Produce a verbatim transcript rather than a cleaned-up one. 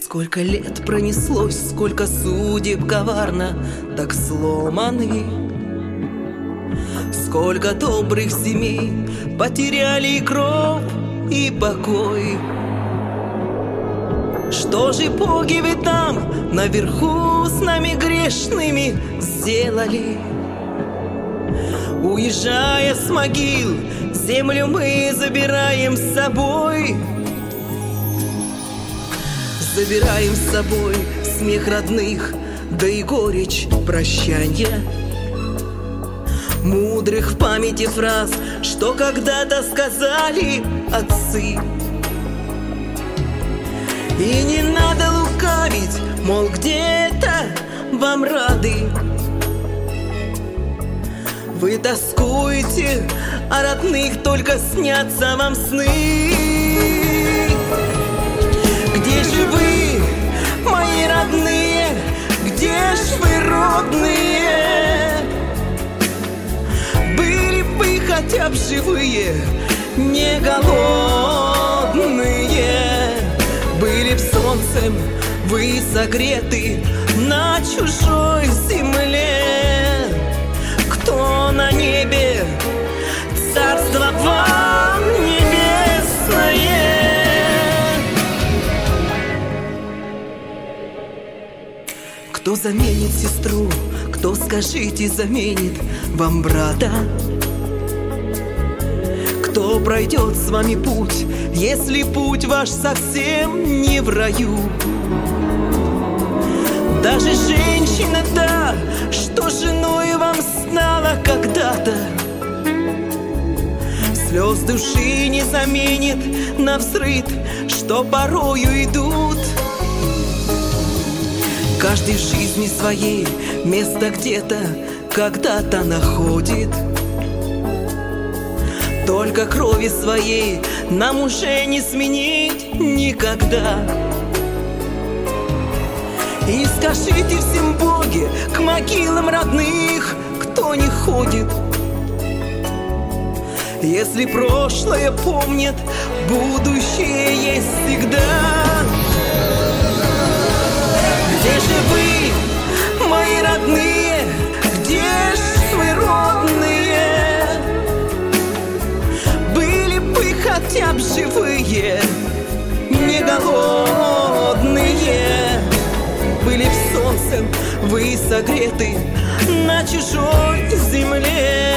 Сколько лет пронеслось, сколько судеб коварно так сломаны. Сколько добрых семей потеряли и кровь, и покой. Что же боги вы там наверху с нами грешными сделали? Уезжая с могил, землю мы забираем с собой. Забираем с собой смех родных, да и горечь прощанья. Мудрых в памяти фраз, что когда-то сказали отцы. И не надо лукавить, мол, где-то вам рады. Вы тоскуете, а родных только снятся вам сны. Где же вы, мои родные, где ж вы, родные? Были бы хотя бы живые, не голодные. Были б солнцем вы согреты на чужой земле. Кто на небе, царство вам небесное. Кто заменит сестру, кто, скажите, заменит вам брата? Кто пройдет с вами путь, если путь ваш совсем не в раю? Даже женщина та, что женой вам стала когда-то, слез души не заменит на взрыв, что порою идут. Каждый в жизни своей место где-то когда-то находит. Только крови своей нам уже не сменить никогда. И скажите всем, боги, к могилам родных кто не ходит? Если прошлое помнит, будущее есть всегда. Где же вы, мои родные, где ж вы, родные? Были бы хотя бы живые, не голодные. Были б солнцем вы согреты на чужой земле.